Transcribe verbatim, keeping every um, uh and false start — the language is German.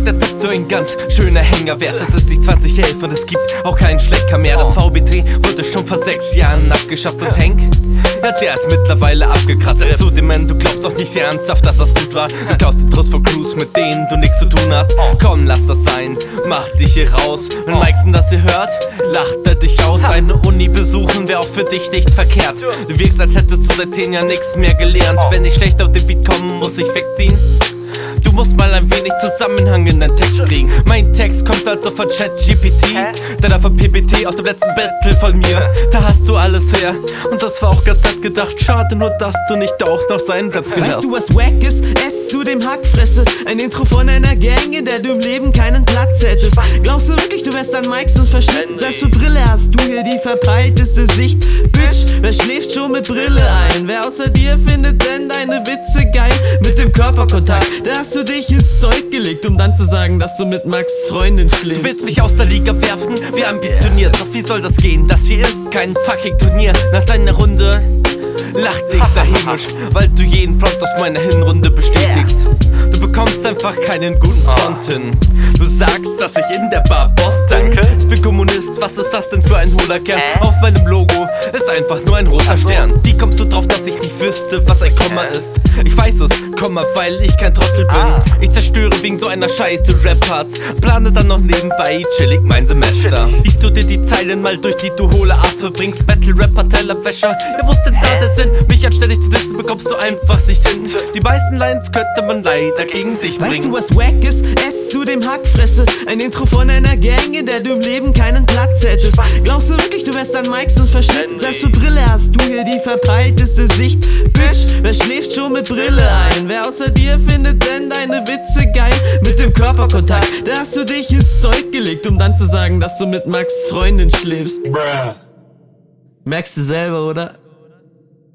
wirkt, als ob du ein ganz schöner Hänger wärst. Es ist nicht zwanzig elf und es gibt auch keinen Schlecker mehr. Das V B T wurde schon vor sechs Jahren abgeschafft und Hank, ja, der ist mittlerweile abgekratzt. Zudem, man, du glaubst auch nicht ernsthaft, dass das gut war. Du klaust den Trost von Crews, mit denen du nichts zu tun hast. Komm, lass das sein, mach dich hier raus. Wenn Mikeson das hier hört, lacht er dich aus. Eine Uni besuchen wäre auch für dich nicht verkehrt. Du wirkst, als hättest du seit zehn Jahren nichts mehr gelernt. Wenn ich schlecht auf den Beat komme, muss ich wegziehen. Du musst mal ein wenig Zusammenhang in deinen Text kriegen. Mein Text kommt also von ChatGPT, deiner von P P T aus dem letzten Battle von mir. Da hast du alles her und das war auch ganz nett gedacht. Schade nur, dass du nicht auch noch seinen Raps gehört. Weißt du, was wack ist? Es zu dem Hackfresse. Ein Intro von einer Gang, in der du im Leben keinen Platz hättest. Glaubst du wirklich, du wärst an Mikeson verschnitten? Selbst für Brille hast du hier die verpeilteste Sicht. Bitch, wer schläft schon mit Brille ein? Wer außer dir findet denn deine Witze geil? Mit dem Körperkontakt, da hast du dich ins Zeug gelegt, um dann zu sagen, dass du mit Max Freundin schläfst. Du willst mich aus der Liga werfen, wie ambitioniert. Doch wie soll das gehen? Das hier ist kein fucking Turnier. Nach deiner Runde lachte ich sehr hämisch, weil du jeden Front aus meiner Hinrunde bestätigst. Du bekommst einfach keinen guten Front hin. Du sagst, dass ich in der Bar Boss bin. Ich bin Kommunist, was ist das denn für ein hohler Kern? Auf meinem Logo ist einfach nur ein roter Stern. Wie kommst du drauf, dass ich nicht wüsste, was ein Komma ist? Ich weiß es, Komma, weil ich kein Trottel bin. Ich zerstöre wegen so einer Scheiße Rap-Parts, plane dann noch nebenbei chillig mein Semester. Liest du dir die Zeilen mal durch, die du hohle Affe bringst? Battle-Rapper, Tellerwäscher, ja, wo ist denn da der Sinn? Mich anstelle zu dissen bekommst du einfach nicht hin. Die meisten Lines könnte man leider gegen dich bringen. Weißt du, was wack ist? Es zu dem Hackfresse. Ein Intro von einer Gang, in der du im Leben keinen Platz hättest. Glaubst du wirklich, du wärst an Mikeson verschnitten? Selbst für Brille hast du hier die verpeilteste Sicht. Bitch, wer schläft schon mit Brille ein? Wer außer dir findet denn deine Witze geil? Mit dem Körperkontakt, da hast du dich ins Zeug gelegt, um dann zu sagen, dass du mit Max Freundin schläfst. Merkst du selber, oder?